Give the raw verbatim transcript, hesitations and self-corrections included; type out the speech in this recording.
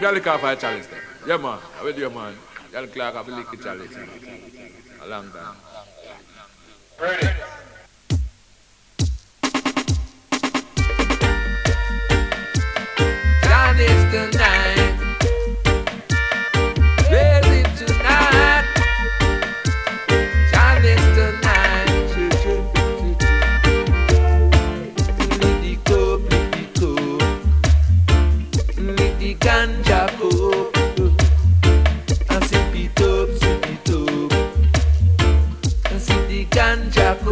Y'all lick off a chalice there. Yeah, man. I will do you, man. Y'all clock off a lick the chalice. A long time. Ready. Johnny's tonight. Ready tonight. Johnny's tonight. Lick the cup, lick the cup. Lick the ganja cup. And sip it up, sip it up. And sip the ganja cup.